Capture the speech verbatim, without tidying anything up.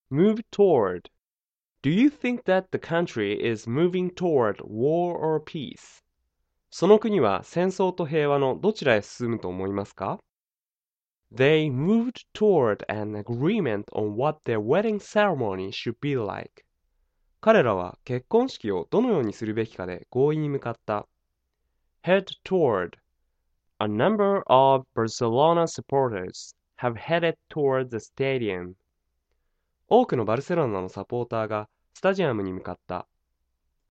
Move toward. Do you think that the country is moving toward war or peace? その国は戦争と平和のどちらへ進むと思いますか？ They moved toward an agreement on what their wedding ceremony should be like. 彼らは結婚式をどのようにするべきかで合意に向かった。Head toward. A number of Barcelona supporters have headed toward the stadium. 多くのバルセロナのサポーターがスタジアムに向かった。